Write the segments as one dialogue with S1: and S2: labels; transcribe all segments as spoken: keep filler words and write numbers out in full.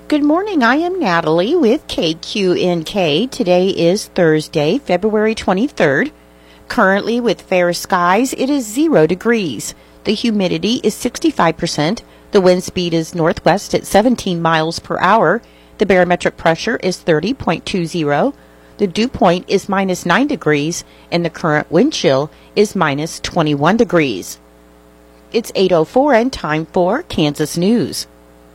S1: Good morning. I am Natalie with K Q N K. Today is Thursday, February twenty-third. Currently with fair skies, it is zero degrees. The humidity is sixty-five percent. The wind speed is northwest at seventeen miles per hour. The barometric pressure is thirty point two zero. The dew point is minus nine degrees, and the current wind chill is minus twenty-one degrees. It's eight oh four and time for Kansas News.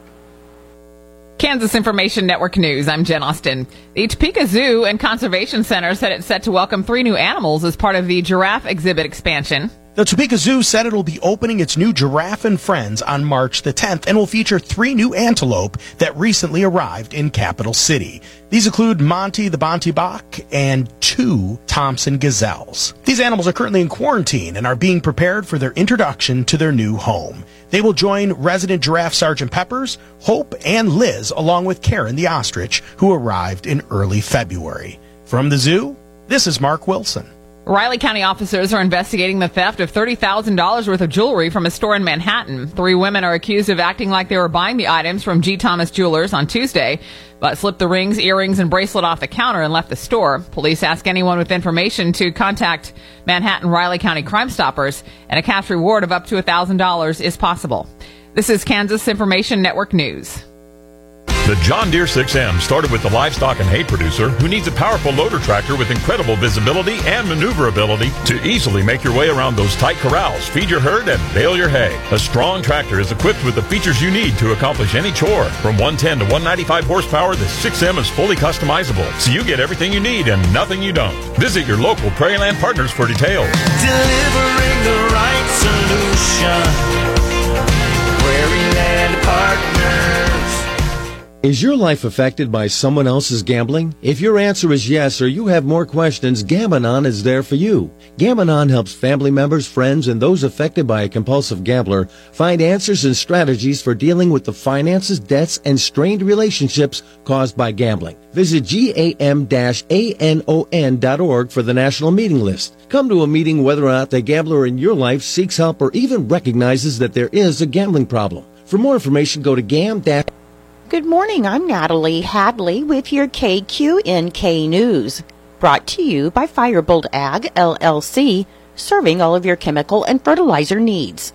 S2: Kansas Information Network News. I'm Jen Austin. The Topeka Zoo and Conservation Center said it's set to welcome three new animals as part of the giraffe exhibit expansion.
S3: The Topeka Zoo said it will be opening its new Giraffe and Friends on March the tenth and will feature three new antelope that recently arrived in Capital City. These include Monty the Bontebok and two Thompson gazelles. These animals are currently in quarantine and are being prepared for their introduction to their new home. They will join resident giraffe Sergeant Peppers, Hope, and Liz, along with Karen the ostrich, who arrived in early February. From the zoo, this is Mark Wilson.
S2: Riley County officers are investigating the theft of thirty thousand dollars worth of jewelry from a store in Manhattan. Three women are accused of acting like they were buying the items from G. Thomas Jewelers on Tuesday, but slipped the rings, earrings, and bracelet off the counter and left the store. Police ask anyone with information to contact Manhattan Riley County Crime Stoppers, and a cash reward of up to one thousand dollars is possible. This is Kansas Information Network News.
S4: The John Deere six M started with the livestock and hay producer who needs a powerful loader tractor with incredible visibility and maneuverability to easily make your way around those tight corrals, feed your herd, and bale your hay. A strong tractor is equipped with the features you need to accomplish any chore. From one ten to one ninety-five horsepower, the six M is fully customizable, so you get everything you need and nothing you don't. Visit your local Prairieland partners for details.
S5: Delivering the right solution. Prairieland Partners.
S6: Is your life affected by someone else's gambling? If your answer is yes or you have more questions, Gam-Anon is there for you. Gam-Anon helps family members, friends, and those affected by a compulsive gambler find answers and strategies for dealing with the finances, debts, and strained relationships caused by gambling. Visit gam dash anon dot org for the national meeting list. Come to a meeting whether or not the gambler in your life seeks help or even recognizes that there is a gambling problem. For more information, go to gam dash
S1: Good morning. I'm Natalie Hadley with your K Q N K News. Brought to you by Firebolt Ag, L L C, serving all of your chemical and fertilizer needs.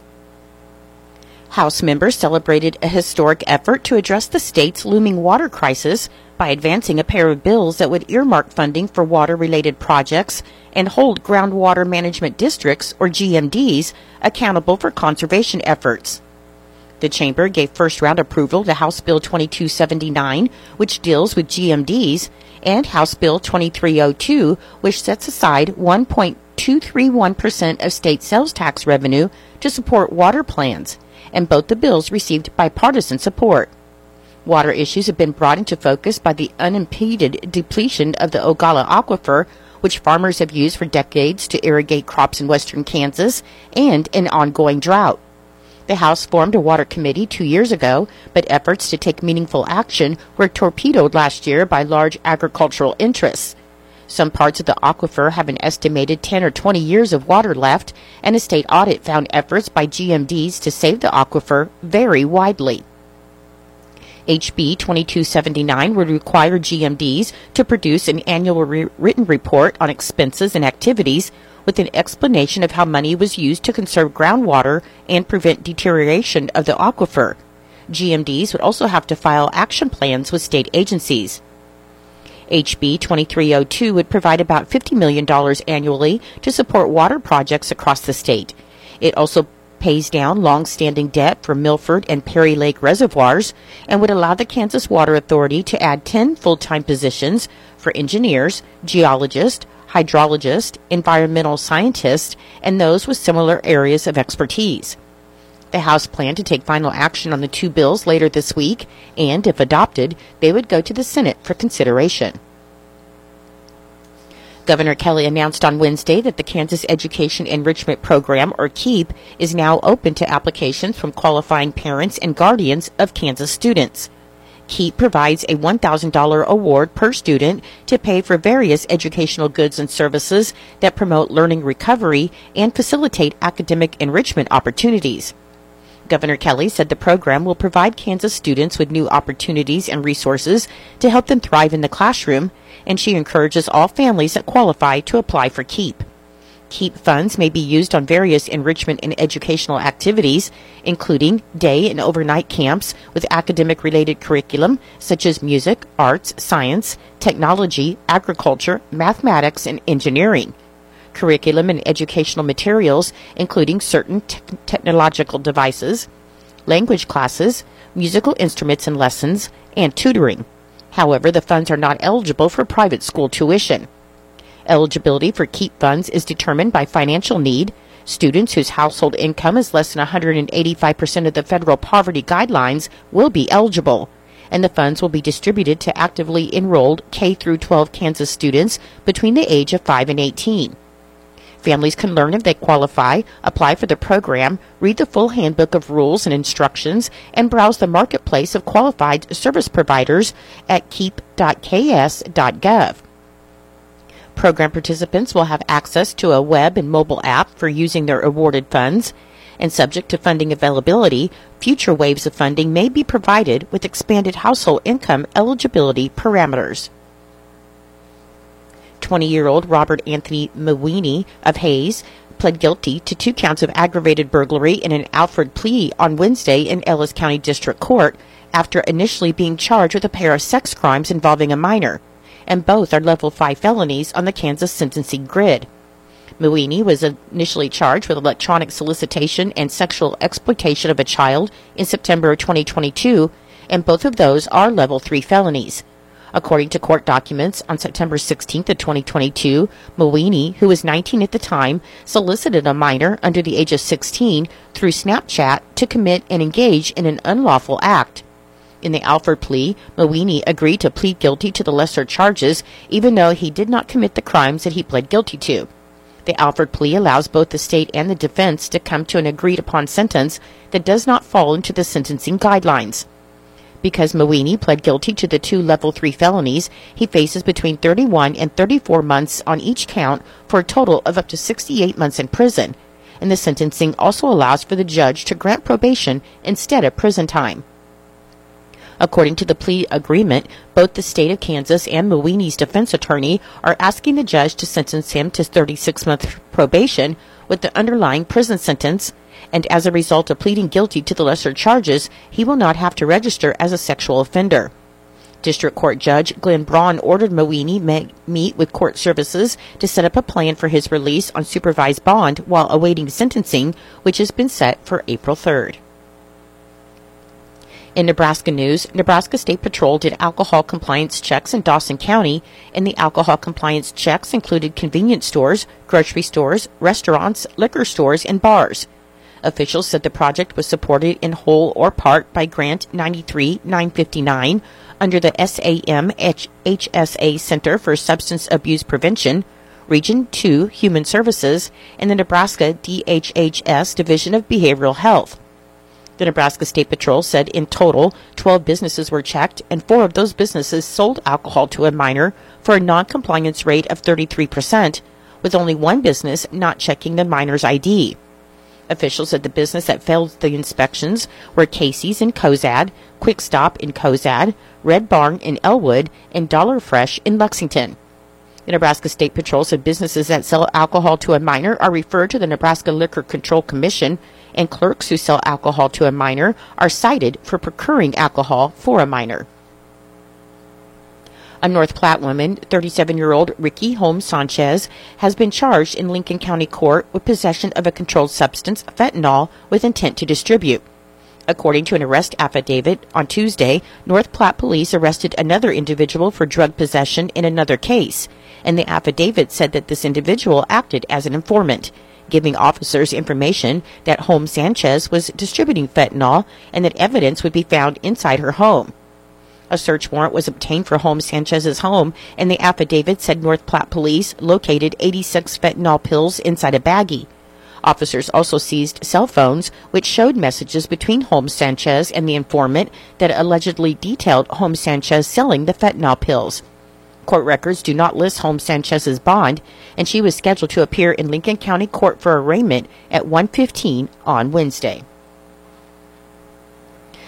S1: House members celebrated a historic effort to address the state's looming water crisis by advancing a pair of bills that would earmark funding for water-related projects and hold groundwater management districts, or G M Ds, accountable for conservation efforts. The Chamber gave first-round approval to House Bill twenty-two seventy-nine, which deals with G M Ds, and House Bill twenty-three oh two, which sets aside one point two three one percent of state sales tax revenue to support water plans, and both the bills received bipartisan support. Water issues have been brought into focus by the unimpeded depletion of the Ogallala Aquifer, which farmers have used for decades to irrigate crops in western Kansas, and an ongoing drought. The House formed a water committee two years ago, but efforts to take meaningful action were torpedoed last year by large agricultural interests. Some parts of the aquifer have an estimated ten or twenty years of water left, and a state audit found efforts by G M Ds to save the aquifer vary widely. H B twenty-two seventy-nine would require G M Ds to produce an annual re- written report on expenses and activities with an explanation of how money was used to conserve groundwater and prevent deterioration of the aquifer. G M Ds would also have to file action plans with state agencies. H B twenty-three oh two would provide about fifty million dollars annually to support water projects across the state. It also pays down long-standing debt for Milford and Perry Lake reservoirs and would allow the Kansas Water Authority to add ten full-time positions for engineers, geologists, hydrologists, environmental scientists, and those with similar areas of expertise. The House planned to take final action on the two bills later this week, and if adopted, they would go to the Senate for consideration. Governor Kelly announced on Wednesday that the Kansas Education Enrichment Program, or KEEP, is now open to applications from qualifying parents and guardians of Kansas students. KEEP provides a one thousand dollars award per student to pay for various educational goods and services that promote learning recovery and facilitate academic enrichment opportunities. Governor Kelly said the program will provide Kansas students with new opportunities and resources to help them thrive in the classroom, and she encourages all families that qualify to apply for KEEP. KEEP funds may be used on various enrichment and educational activities, including day and overnight camps with academic-related curriculum such as music, arts, science, technology, agriculture, mathematics, and engineering. Curriculum and educational materials, including certain te- technological devices, language classes, musical instruments and lessons, and tutoring. However, the funds are not eligible for private school tuition. Eligibility for KEEP funds is determined by financial need. Students whose household income is less than one hundred eighty-five percent of the federal poverty guidelines will be eligible, and the funds will be distributed to actively enrolled K through twelve Kansas students between the age of five and eighteen. Families can learn if they qualify, apply for the program, read the full handbook of rules and instructions, and browse the marketplace of qualified service providers at keep dot k s dot gov. Program participants will have access to a web and mobile app for using their awarded funds, and subject to funding availability, future waves of funding may be provided with expanded household income eligibility parameters. twenty-year-old Robert Anthony Mawini of Hayes pled guilty to two counts of aggravated burglary in an Alford plea on Wednesday in Ellis County District Court after initially being charged with a pair of sex crimes involving a minor, and both are level five felonies on the Kansas sentencing grid. Mawini was initially charged with electronic solicitation and sexual exploitation of a child in September of twenty twenty-two, and both of those are level three felonies. According to court documents, on September sixteenth of twenty twenty-two, Mawini, who was nineteen at the time, solicited a minor under the age of sixteen through Snapchat to commit and engage in an unlawful act. In the Alford plea, Mawini agreed to plead guilty to the lesser charges, even though he did not commit the crimes that he pled guilty to. The Alford plea allows both the state and the defense to come to an agreed-upon sentence that does not fall into the sentencing guidelines. Because Mawini pled guilty to the two level three felonies, he faces between thirty-one and thirty-four months on each count for a total of up to sixty-eight months in prison, and the sentencing also allows for the judge to grant probation instead of prison time. According to the plea agreement, both the state of Kansas and Mawini's defense attorney are asking the judge to sentence him to thirty-six month probation with the underlying prison sentence, and as a result of pleading guilty to the lesser charges, he will not have to register as a sexual offender. District Court Judge Glenn Braun ordered Mawini me- meet with court services to set up a plan for his release on supervised bond while awaiting sentencing, which has been set for April third. In Nebraska news, Nebraska State Patrol did alcohol compliance checks in Dawson County, and the alcohol compliance checks included convenience stores, grocery stores, restaurants, liquor stores, and bars. Officials said the project was supported in whole or part by Grant ninety-three nine fifty-nine under the S A M H S A Center for Substance Abuse Prevention, Region two Human Services, and the Nebraska D H H S Division of Behavioral Health. The Nebraska State Patrol said in total, twelve businesses were checked, and four of those businesses sold alcohol to a minor for a non-compliance rate of thirty-three percent, with only one business not checking the minor's I D. Officials said the business that failed the inspections were Casey's in Cozad, Quick Stop in Cozad, Red Barn in Elwood, and Dollar Fresh in Lexington. The Nebraska State Patrol said businesses that sell alcohol to a minor are referred to the Nebraska Liquor Control Commission, and clerks who sell alcohol to a minor are cited for procuring alcohol for a minor. A North Platte woman, thirty-seven-year-old Ricky Holmes Sanchez, has been charged in Lincoln County Court with possession of a controlled substance, fentanyl, with intent to distribute. According to an arrest affidavit, on Tuesday, North Platte police arrested another individual for drug possession in another case, and the affidavit said that this individual acted as an informant, giving officers information that Holmes Sanchez was distributing fentanyl and that evidence would be found inside her home. A search warrant was obtained for Holmes Sanchez's home, and the affidavit said North Platte police located eighty-six fentanyl pills inside a baggie. Officers also seized cell phones, which showed messages between Holmes Sanchez and the informant that allegedly detailed Holmes Sanchez selling the fentanyl pills. Court records do not list Holmes Sanchez's bond, and she was scheduled to appear in Lincoln County Court for arraignment at one fifteen on Wednesday.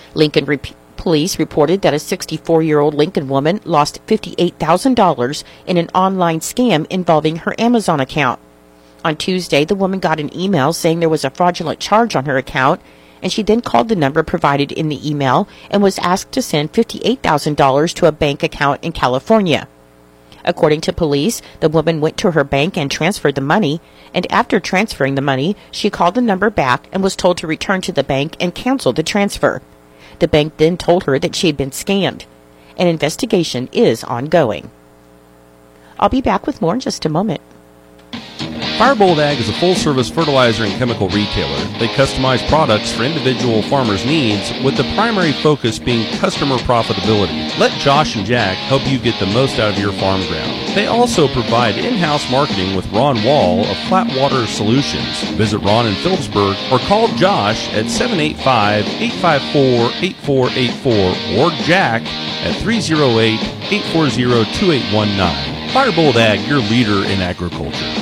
S1: Lincoln Rep- Police reported that a sixty-four-year-old Lincoln woman lost fifty-eight thousand dollars in an online scam involving her Amazon account. On Tuesday, the woman got an email saying there was a fraudulent charge on her account, and she then called the number provided in the email and was asked to send fifty-eight thousand dollars to a bank account in California. According to police, the woman went to her bank and transferred the money, and after transferring the money, she called the number back and was told to return to the bank and cancel the transfer. The bank then told her that she had been scammed. An investigation is ongoing. I'll be back with more in just a moment.
S7: Firebolt Ag is a full-service fertilizer and chemical retailer. They customize products for individual farmers' needs, with the primary focus being customer profitability. Let Josh and Jack help you get the most out of your farm ground. They also provide in-house marketing with Ron Wall of Flatwater Solutions. Visit Ron in Phillipsburg or call Josh at seven eight five, eight five four, eight four eight four or Jack at three oh eight, eight four zero, two eight one nine. Firebolt Ag, your leader in agriculture.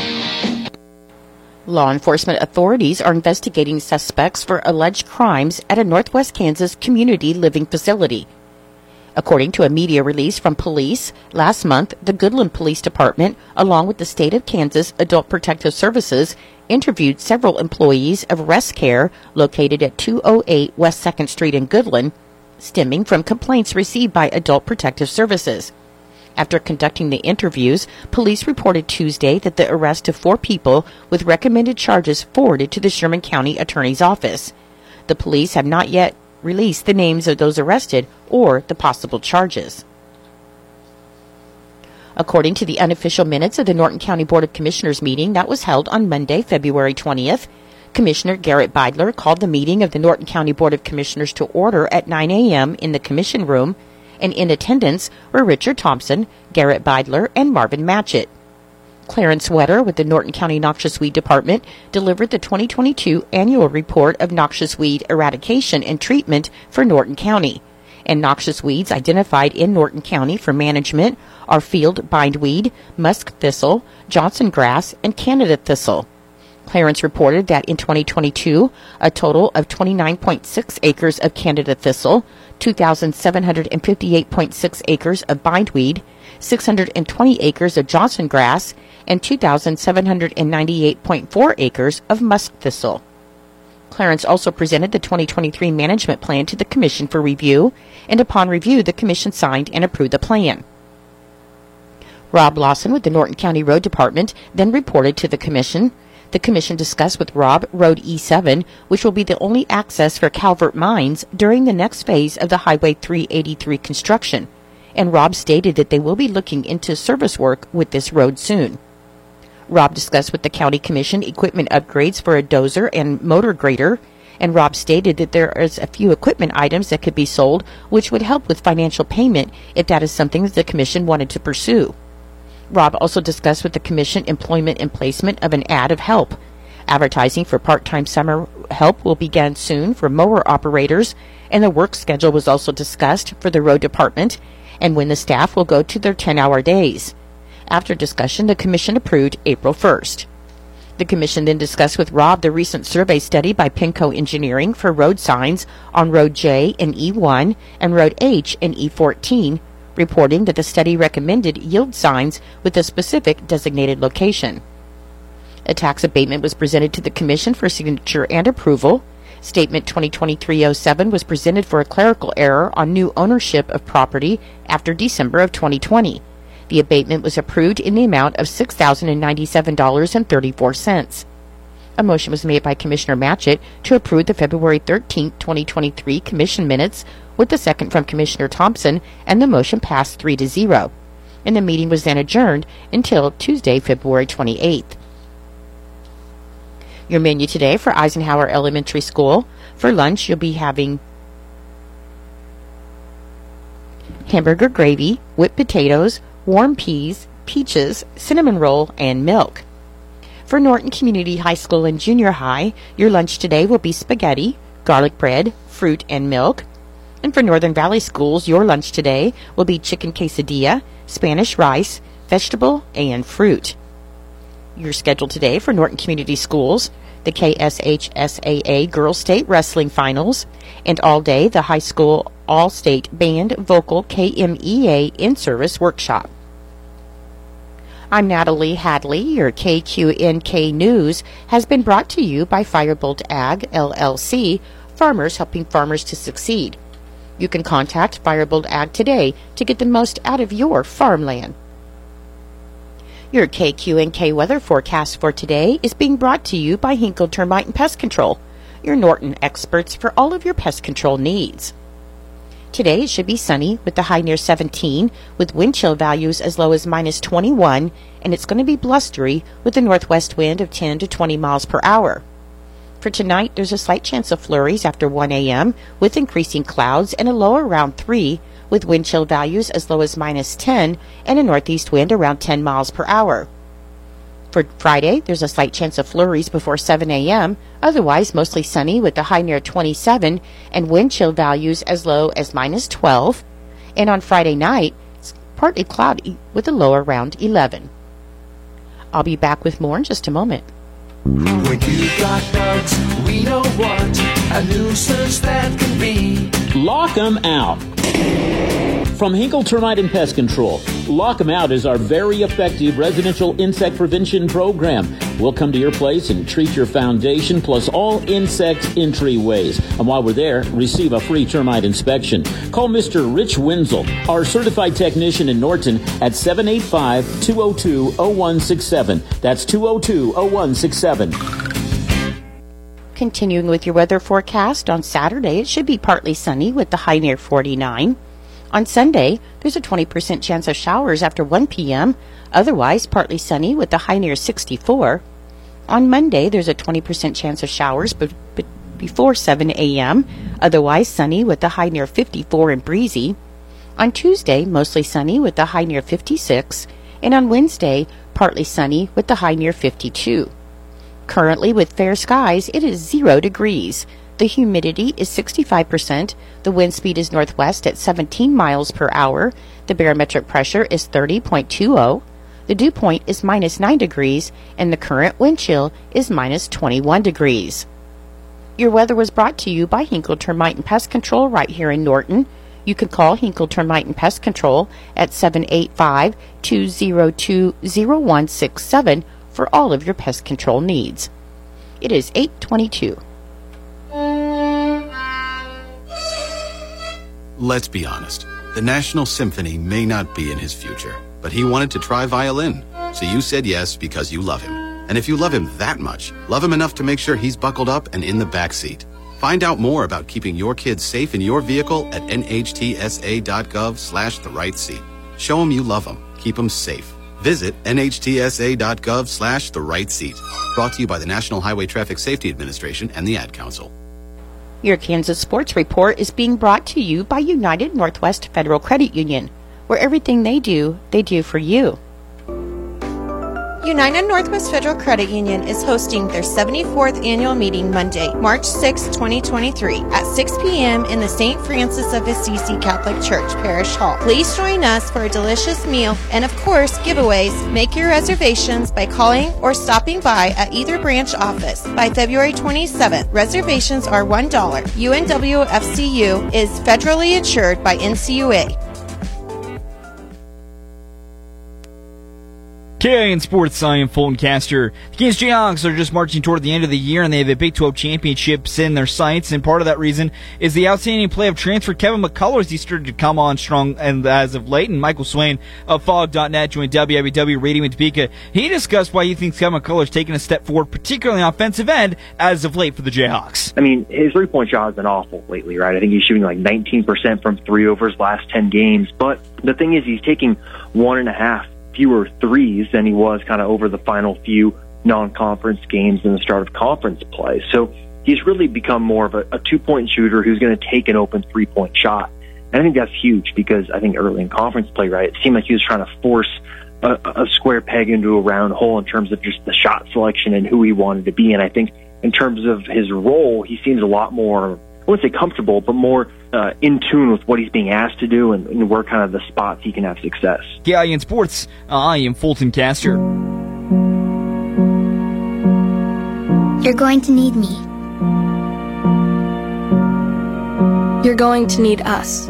S1: Law enforcement authorities are investigating suspects for alleged crimes at a Northwest Kansas community living facility. According to a media release from police, last month, the Goodland Police Department, along with the State of Kansas Adult Protective Services, interviewed several employees of Rest Care located at two oh eight West second Street in Goodland, stemming from complaints received by Adult Protective Services. After conducting the interviews, police reported Tuesday that the arrest of four people with recommended charges forwarded to the Sherman County Attorney's Office. The police have not yet released the names of those arrested or the possible charges. According to the unofficial minutes of the Norton County Board of Commissioners meeting that was held on Monday, February twentieth, Commissioner Garrett Beidler called the meeting of the Norton County Board of Commissioners to order at nine a.m. in the Commission Room, and in attendance were Richard Thompson, Garrett Beidler, and Marvin Matchett. Clarence Wetter with the Norton County Noxious Weed Department delivered the twenty twenty-two annual report of noxious weed eradication and treatment for Norton County. And noxious weeds identified in Norton County for management are field bindweed, musk thistle, Johnson grass, and Canada thistle. Clarence reported that in twenty twenty-two, a total of twenty-nine point six acres of Canada thistle, two thousand seven hundred fifty-eight point six acres of bindweed, six hundred twenty acres of Johnson grass, and two thousand seven hundred ninety-eight point four acres of musk thistle. Clarence also presented the twenty twenty-three management plan to the Commission for review, and upon review, the Commission signed and approved the plan. Rob Lawson with the Norton County Road Department then reported to the Commission. The Commission discussed with Rob Road E seven, which will be the only access for Calvert Mines during the next phase of the Highway three eighty-three construction, and Rob stated that they will be looking into service work with this road soon. Rob discussed with the County Commission equipment upgrades for a dozer and motor grader, and Rob stated that there is a few equipment items that could be sold which would help with financial payment if that is something that the Commission wanted to pursue. Rob also discussed with the Commission employment and placement of an ad of help. Advertising for part-time summer help will begin soon for mower operators, and the work schedule was also discussed for the road department and when the staff will go to their ten-hour days. After discussion, the Commission approved April first. The Commission then discussed with Rob the recent survey study by Penco Engineering for road signs on Road J and E one and Road H and E fourteen, reporting that the study recommended yield signs with a specific designated location. A tax abatement was presented to the Commission for signature and approval. Statement twenty twenty-three oh seven was presented for a clerical error on new ownership of property after December of twenty twenty. The abatement was approved in the amount of six thousand ninety-seven dollars and thirty-four cents. A motion was made by Commissioner Matchett to approve the February thirteenth, twenty twenty-three Commission minutes, with the second from Commissioner Thompson, and the motion passed three to zero. And the meeting was then adjourned until Tuesday, February twenty-eighth. Your menu today for Eisenhower Elementary School. For lunch, you'll be having hamburger gravy, whipped potatoes, warm peas, peaches, cinnamon roll, and milk. For Norton Community High School and Junior High, your lunch today will be spaghetti, garlic bread, fruit, and milk. And for Northern Valley Schools, your lunch today will be chicken quesadilla, Spanish rice, vegetable, and fruit. Your schedule today for Norton Community Schools: the K S H S A A Girls State Wrestling Finals, and all day the high school all-state band vocal K M E A in-service workshop. I'm Natalie Hadley. Your K Q N K News has been brought to you by Firebolt Ag, L L C, farmers helping farmers to succeed. You can contact Firebolt Ag today to get the most out of your farmland. Your K Q N K weather forecast for today is being brought to you by Hinkle Termite and Pest Control, your Norton experts for all of your pest control needs. Today it should be sunny with the high near seventeen, with wind chill values as low as minus twenty-one, and it's going to be blustery with a northwest wind of ten to twenty miles per hour. For tonight, there's a slight chance of flurries after one a.m. with increasing clouds and a low around three, with wind chill values as low as minus ten and a northeast wind around ten miles per hour. For Friday, there's a slight chance of flurries before seven a.m., otherwise mostly sunny with a high near twenty-seven and wind chill values as low as minus twelve. And on Friday night, it's partly cloudy with a low around eleven. I'll be back with more in just a moment.
S5: When you've got bugs, we know what a nuisance that can be.
S8: Lock 'em out. From Hinkle Termite and Pest Control, Lock 'em Out is our very effective residential insect prevention program. We'll come to your place and treat your foundation plus all insect entryways. And while we're there, receive a free termite inspection. Call Mister Rich Wenzel, our certified technician in Norton, at seven eight five, two oh two, oh one six seven. That's two oh two, oh one six seven.
S1: Continuing with your weather forecast, on Saturday it should be partly sunny with the high near forty-nine. On Sunday, there's a twenty percent chance of showers after one p.m., otherwise partly sunny with the high near sixty-four. On Monday, there's a twenty percent chance of showers be- be- before seven a.m., otherwise sunny with the high near fifty-four and breezy. On Tuesday, mostly sunny with the high near fifty-six, and on Wednesday, partly sunny with the high near fifty-two. Currently, with fair skies, it is zero degrees. The humidity is sixty-five percent. The wind speed is northwest at seventeen miles per hour. The barometric pressure is thirty point two oh. The dew point is minus nine degrees, and the current wind chill is minus twenty-one degrees. Your weather was brought to you by Hinkle Termite and Pest Control right here in Norton. You can call Hinkle Termite and Pest Control at seven eight five, two oh two, oh one six seven for all of your pest control needs. It is eight twenty-two.
S9: Let's be honest. The National Symphony may not be in his future, but he wanted to try violin. So you said yes because you love him. And if you love him that much, love him enough to make sure he's buckled up and in the back seat. Find out more about keeping your kids safe in your vehicle at nhtsa.gov slash the right seat. Show him you love him. Keep him safe. Visit nhtsa.gov slash the right seat. Brought to you by the National Highway Traffic Safety Administration and the Ad Council.
S1: Your Kansas Sports Report is being brought to you by United Northwest Federal Credit Union, where everything they do, they do for you.
S10: United Northwest Federal Credit Union is hosting their seventy-fourth annual meeting Monday, March sixth, twenty twenty-three at six p.m. in the Saint Francis of Assisi Catholic Church Parish Hall. Please join us for a delicious meal and, of course, giveaways. Make your reservations by calling or stopping by at either branch office by February twenty-seventh. Reservations are one dollar. U N W F C U is federally insured by N C U A.
S11: K I N Sports, I am Fulton Caster. The Kansas Jayhawks are just marching toward the end of the year, and they have a Big twelve championships in their sights, and part of that reason is the outstanding play of transfer Kevin McCullough as he started to come on strong and as of late, and Michael Swain of Fog dot net joined W W W Radio in Topeka. He discussed why he thinks Kevin McCullough is taking a step forward, particularly on offensive end, as of late for the Jayhawks.
S12: I mean, his three-point shot has been awful lately, right? I think he's shooting like nineteen percent from three over his last ten games, but the thing is he's taking one and a half fewer threes than he was kind of over the final few non-conference games in the start of conference play. So he's really become more of a, a two-point shooter who's going to take an open three-point shot. And I think that's huge because I think early in conference play, right, it seemed like he was trying to force a, a square peg into a round hole in terms of just the shot selection and who he wanted to be. And I think in terms of his role, he seems a lot more, I wouldn't say comfortable, but more uh, in tune with what he's being asked to do and, and where kind of the spots he can have success.
S11: K I N Sports, I am Fulton Caster.
S13: You're going to need me.
S14: You're going to need us.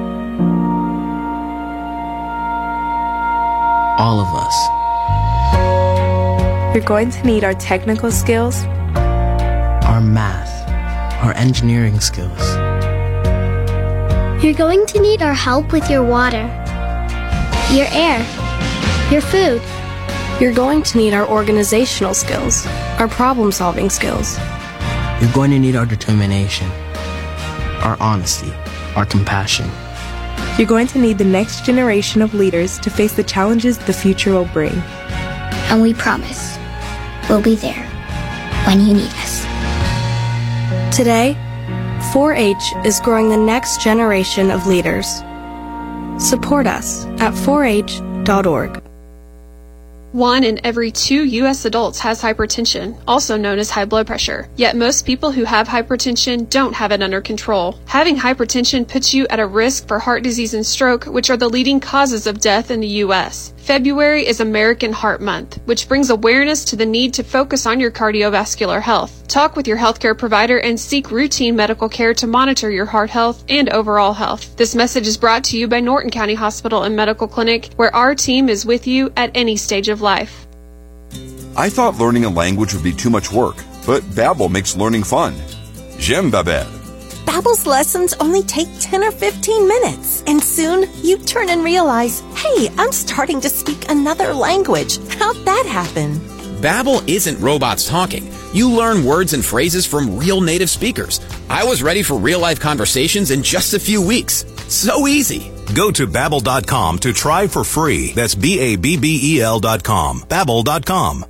S15: All of us.
S14: You're going to need our technical skills,
S15: our math, our engineering skills.
S13: You're going to need our help with your water, your air, your food.
S14: You're going to need our organizational skills, our problem-solving skills.
S15: You're going to need our determination, our honesty, our compassion.
S14: You're going to need the next generation of leaders to face the challenges the future will bring.
S13: And we promise we'll be there when you need us.
S14: Today, four H is growing the next generation of leaders. Support us at four H dot org.
S16: One in every two U S adults has hypertension, also known as high blood pressure. Yet most people who have hypertension don't have it under control. Having hypertension puts you at a risk for heart disease and stroke, which are the leading causes of death in the U S. February is American Heart Month, which brings awareness to the need to focus on your cardiovascular health. Talk with your healthcare provider and seek routine medical care to monitor your heart health and overall health. This message is brought to you by Norton County Hospital and Medical Clinic, where our team is with you at any stage of life.
S17: I thought learning a language would be too much work, but Babbel makes learning fun. J'aime Babbel.
S18: Babbel's lessons only take ten or fifteen minutes, and soon you turn and realize, hey, I'm starting to speak another language. How'd that happen?
S19: Babbel isn't robots talking. You learn words and phrases from real native speakers. I was ready for real-life conversations in just a few weeks. So easy.
S20: Go to Babbel dot com to try for free. That's B A B B E L dot com. Babbel dot com.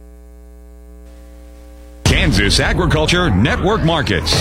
S4: Kansas Agriculture Network Markets.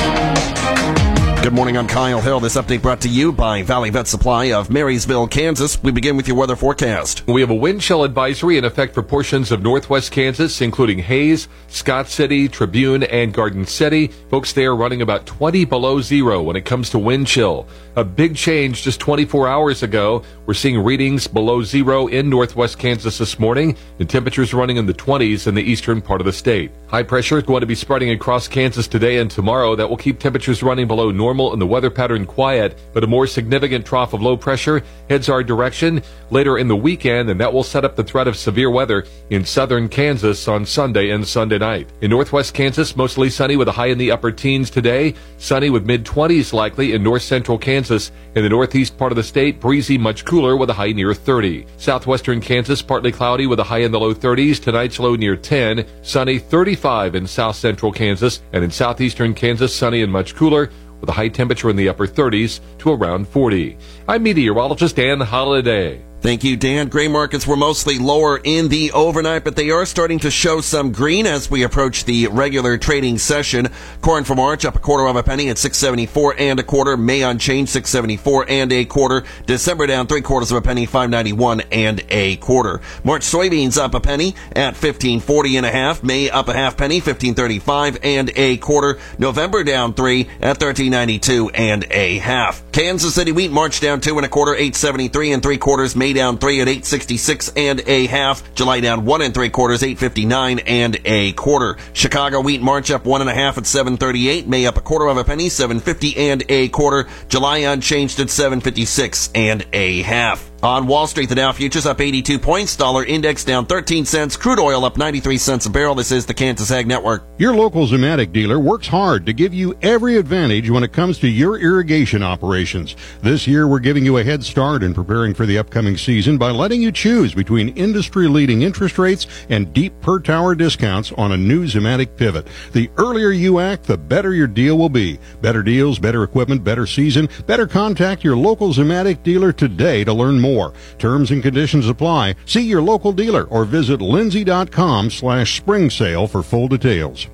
S21: Good morning, I'm Kyle Hill. This update brought to you by Valley Vet Supply of Marysville, Kansas. We begin with your weather forecast.
S22: We have a wind chill advisory in effect for portions of northwest Kansas, including Hays, Scott City, Tribune, and Garden City. Folks, they are running about twenty below zero when it comes to wind chill. A big change just twenty-four hours ago. We're seeing readings below zero in northwest Kansas this morning, and temperatures running in the twenties in the eastern part of the state. High pressure is going to be spreading across Kansas today and tomorrow. That will keep temperatures running below normal and the weather pattern quiet, but a more significant trough of low pressure heads our direction later in the weekend, and that will set up the threat of severe weather in southern Kansas on Sunday and Sunday night. In northwest Kansas, mostly sunny with a high in the upper teens today. Sunny with mid-twenties likely in north central Kansas. In the northeast part of the state, breezy, much cooler with a high near thirty. Southwestern Kansas, partly cloudy with a high in the low thirties. Tonight's low near ten. Sunny, thirty-five in south central Kansas. And in southeastern Kansas, sunny and much cooler with a high temperature in the upper thirties to around forty. I'm meteorologist Dan Holliday.
S21: Thank you, Dan. Gray markets were mostly lower in the overnight, but they are starting to show some green as we approach the regular trading session. Corn for March up a quarter of a penny at six seventy-four and a quarter. May unchanged, six seventy-four and a quarter. December down three quarters of a penny, five ninety-one and a quarter. March soybeans up a penny at fifteen forty and a half. May up a half penny, fifteen thirty-five and a quarter. November down three at thirteen ninety-two and a half. Kansas City wheat March down two and a quarter, eight seventy-three and three quarters. May down three at eight sixty-six and a half. July down one and three quarters, eight fifty-nine and a quarter. Chicago wheat March up one and a half at seven thirty-eight. May up a quarter of a penny, seven fifty and a quarter. July unchanged at seven fifty-six and a half. On Wall Street, the Dow futures up eighty-two points. Dollar index down thirteen cents. Crude oil up ninety-three cents a barrel. This is the Kansas Ag Network.
S23: Your local Zematic dealer works hard to give you every advantage when it comes to your irrigation operations. This year, we're giving you a head start in preparing for the upcoming season by letting you choose between industry-leading interest rates and deep per-tower discounts on a new Zematic pivot. The earlier you act, the better your deal will be. Better deals, better equipment, better season. Better contact your local Zematic dealer today to learn more. More. Terms and conditions apply. See your local dealer or visit lindsay.com slash spring sale for full details.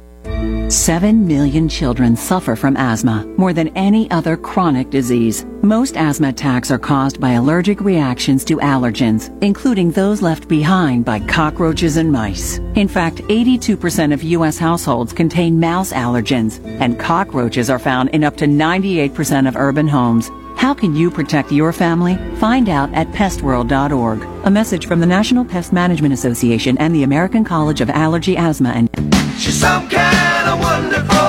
S24: Seven million children suffer from asthma, more than any other chronic disease. Most asthma attacks are caused by allergic reactions to allergens, including those left behind by cockroaches and mice. In fact, eighty-two percent of U S households contain mouse allergens, and cockroaches are found in up to ninety-eight percent of urban homes. How can you protect your family? Find out at pest world dot org. A message from the National Pest Management Association and the American College of Allergy, Asthma, and
S5: She's some kind of wonderful